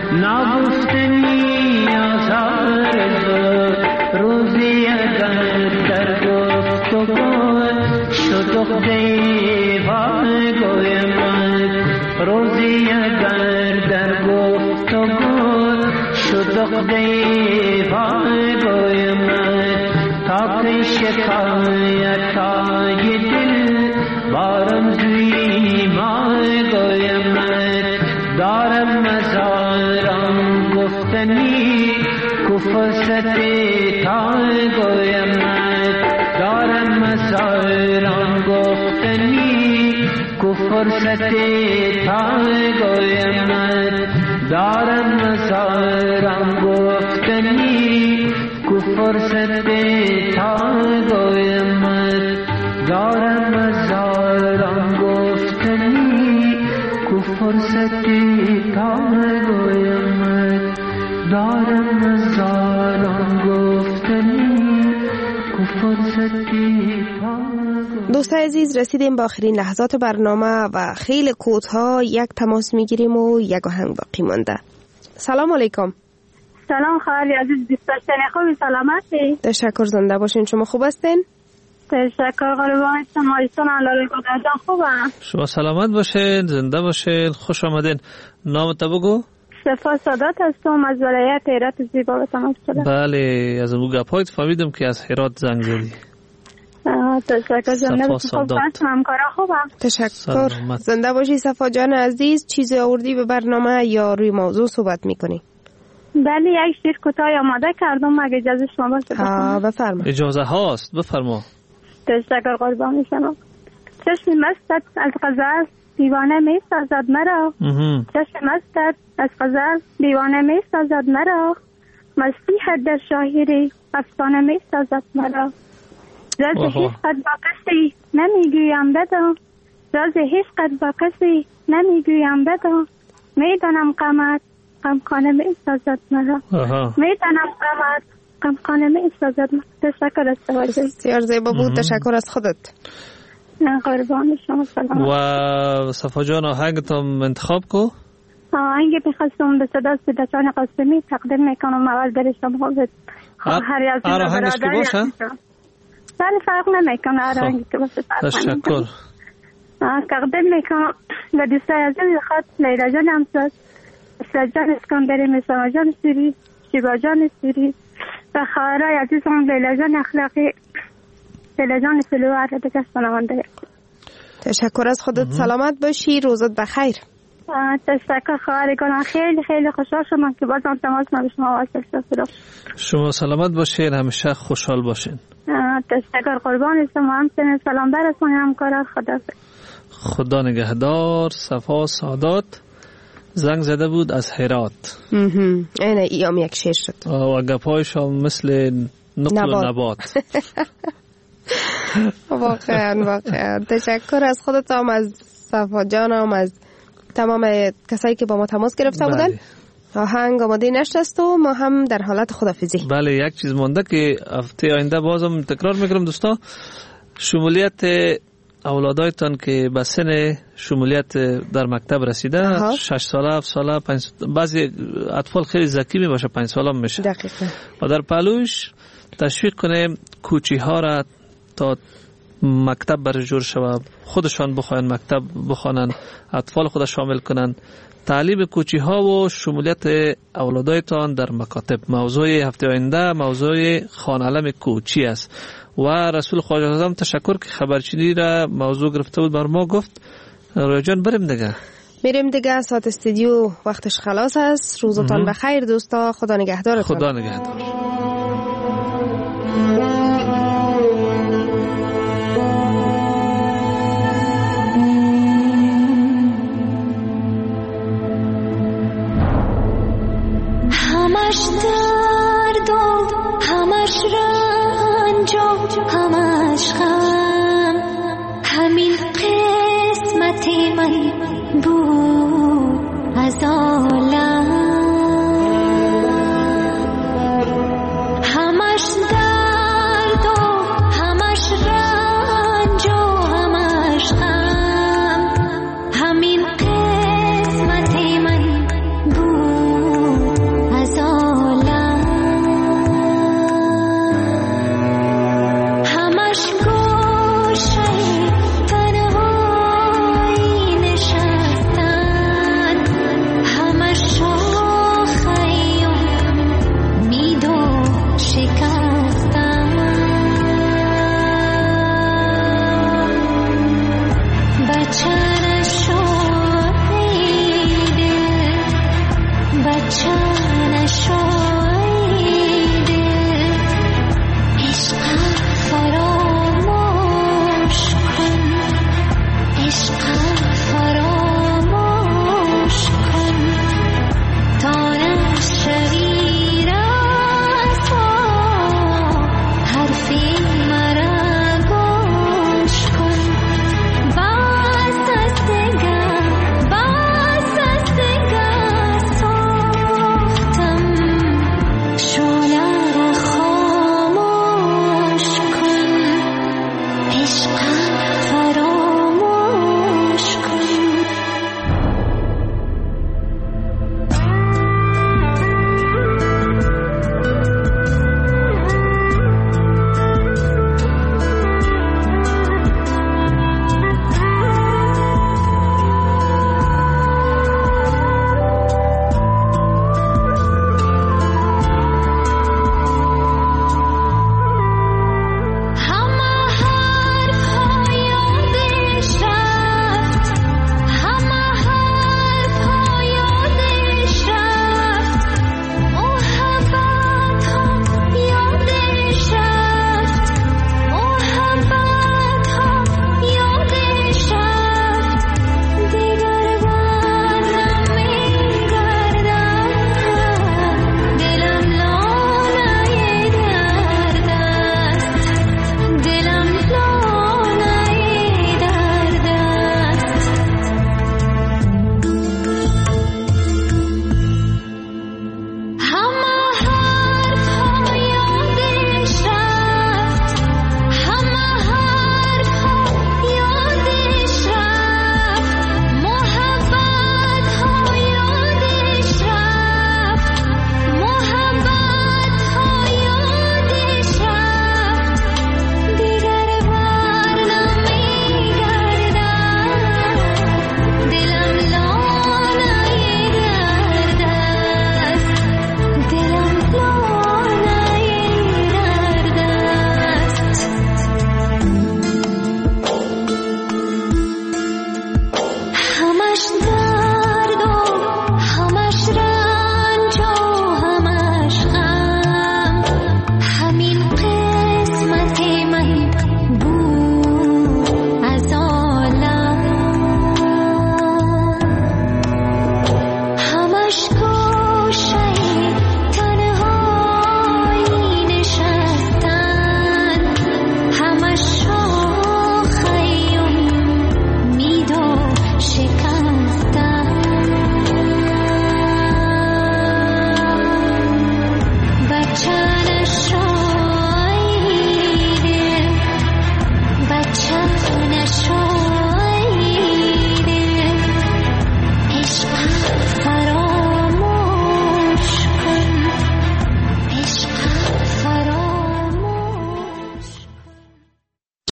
نگفتنی یا زارگو روزی اگر در گفتگو شدق دیوان گویمت روزی اگر در گفتگو شدق دیوان گویمت تا که شکایت های دل بارم زوی ما گویمت دارم مزارم گفتنی کو فرصتی تا گویمت دارم مزارم گفتنی کو فرصتی تا گویمت دارم مزارم گفتنی کو فرصتی تا گویمت دارم مزارم گفتنی کو فرصتی تا گویمت دارم مزارم گفتنی کو فرصتی تا. دوستان عزیز رسیدیم با آخرین لحظات برنامه و خیلی کوتاه یک تماس میگیریم و یک آهنگ باقی مانده. سلام علیکم. سلام خواهر عزیز دوستان خوبی سلامتی؟ تشکر زنده باشین. شما خوب هستین؟ تشکر قربان شما. ایشون الله جان خوبم. شما سلامت باشین، زنده باشین، خوش آمدین. نامت بگو؟ صفا سادات هستم از ولایت هرات زیبا به تماس شدم. بله از اون گپایت فهمیدم که از هرات زنگ زدی. تشکر زنده باشی. همکارا خوبم. تشکر زنده باشی صفا جان عزیز. چیزی آوردی به برنامه یا روی موضوع صحبت میکنی؟ بله یک شیر کوتاه آماده کردم اگه اجازه شما باشه. ها بفرما. اجازه هاست بفرما. تشکر قربان شما. چشم مستت از غزل دیوانه می سازد مرا. چشم مستت از غزل دیوانه می سازد مرا. مستی حد در شاهری افسانه می سازد مرا. راز هیچ قد با کسی نمیگویم بدم. راز هیچ قد با کسی نمیگویم بدم. میدانم قامت غمخانه می سازد مرا. میدانم قامت غمخانه می سازد مرا. تشکر از توجه. بسیار زیبا بود. تشکر از خودت. قربان شما. سلام. و صفا جان آهنگتم انتخاب کو؟ آهنگ بخواستم به صدا صداتان قاسمی تقدیم میکنم. اول در شما به خواهر عزیز و برادر. بله فرق نمیکنه. آهنگی که باشه. تشکر. تقدیم میکنم به دوستای عزیز خود لیلا جان همساز، سجان اسکندری، مسا جان سوری، شیبا جان سوری و خواهرای عزیزم لیلا جان اخلاقی، لیلا جان سلوار دیگه شنونده. تشکر از خودت. سلامت باشی، روزت بخیر. تشکر خواهر گلم، خیلی خیلی خوشحال شدم که بازم تماس ما به شما واصل شد. شما سلامت باشین، همیشه خوشحال باشین. تشکر قربان شما. همچنین سلام برسون همکارا. خدا خدا نگهدار. صفا سادات زنگ زده بود از هرات. اینه ایام یک شیر شد و گپایش هم مثل نقل و نبات. واقعا واقعا تشکر از خودت هم، از صفا جانم، از تمام کسایی که با ما تماس گرفته بودن. آهنگ آماده نشست و ما هم در حالت خدافزی. بله، یک چیز مونده که هفته آینده بازم تکرار میکنم دوستا، شمولیت اولادایتان که به سن شمولیت در مکتب رسیده، آها. شش ساله، هفت ساله، پنج، بعضی اطفال خیلی ذکی می باشه، پنج ساله میشه. دقیقاً. و در پهلوش تشویق کنه کوچی ها را تا مکتب برش جور شود، خودشان بخواین مکتب بخوانن، اطفال خود شامل کنن. تعلیم کوچی ها و شمولیت اولادایتان در مکاتب موضوع هفته آینده موضوع خان علم کوچی است. و رسول خواجه اعظم تشکر که خبرچینی را موضوع گرفته بود بر ما گفت. رویا جان بریم دیگه. میریم دیگه، ساعت استودیو وقتش خلاص است. روزتان بخیر دوستا، خدا نگهدارتان. خدا نگهدار. همش درد و همش رنج و همش غم، همین قسمت من بود از عالم.